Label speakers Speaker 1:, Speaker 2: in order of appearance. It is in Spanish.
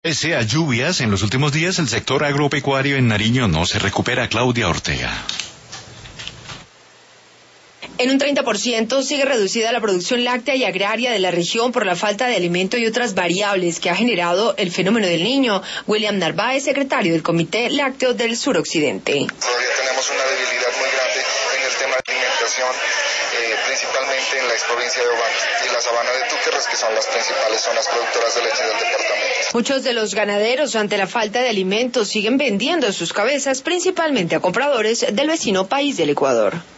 Speaker 1: Pese a lluvias, en los últimos días el sector agropecuario en Nariño no se recupera. Claudia Ortega.
Speaker 2: En un 30% sigue reducida la producción láctea y agraria de la región por la falta de alimento y otras variables que ha generado el fenómeno del Niño. William Narváez, secretario del Comité Lácteo del Suroccidente.
Speaker 3: Todavía tenemos una debilidad muy grande en el tema de alimentación, principalmente en la exprovincia de Obando y la sabana de Túquerres, que son las principales zonas productoras de leche del departamento.
Speaker 2: Muchos de los ganaderos, ante la falta de alimentos, siguen vendiendo sus cabezas principalmente a compradores del vecino país del Ecuador.